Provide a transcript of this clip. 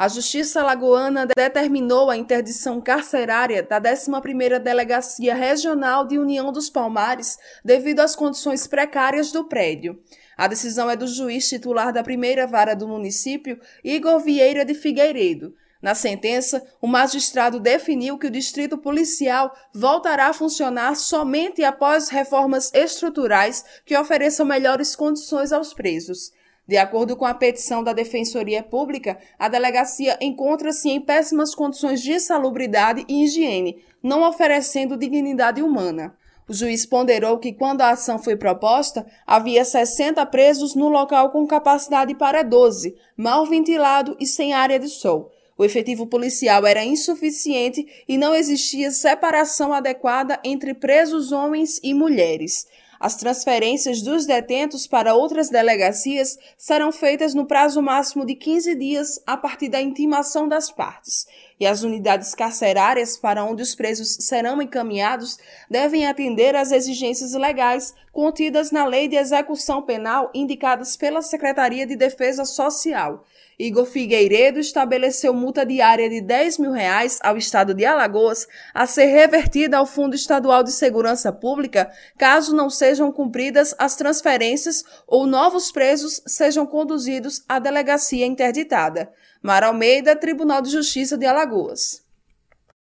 A Justiça Alagoana determinou a interdição carcerária da 11ª Delegacia Regional de União dos Palmares devido às condições precárias do prédio. A decisão é do juiz titular da primeira vara do município, Igor Vieira de Figueiredo. Na sentença, o magistrado definiu que o distrito policial voltará a funcionar somente após reformas estruturais que ofereçam melhores condições aos presos. De acordo com a petição da Defensoria Pública, a delegacia encontra-se em péssimas condições de salubridade e higiene, não oferecendo dignidade humana. O juiz ponderou que, quando a ação foi proposta, havia 60 presos no local com capacidade para 12, mal ventilado e sem área de sol. O efetivo policial era insuficiente e não existia separação adequada entre presos homens e mulheres. As transferências dos detentos para outras delegacias serão feitas no prazo máximo de 15 dias a partir da intimação das partes. E as unidades carcerárias para onde os presos serão encaminhados devem atender às exigências legais contidas na Lei de Execução Penal indicadas pela Secretaria de Defesa Social. Igor Figueiredo estabeleceu multa diária de R$10 mil ao Estado de Alagoas a ser revertida ao Fundo Estadual de Segurança Pública caso não sejam cumpridas as transferências ou novos presos sejam conduzidos à delegacia interditada. Mara Almeida, Tribunal de Justiça de Alagoas.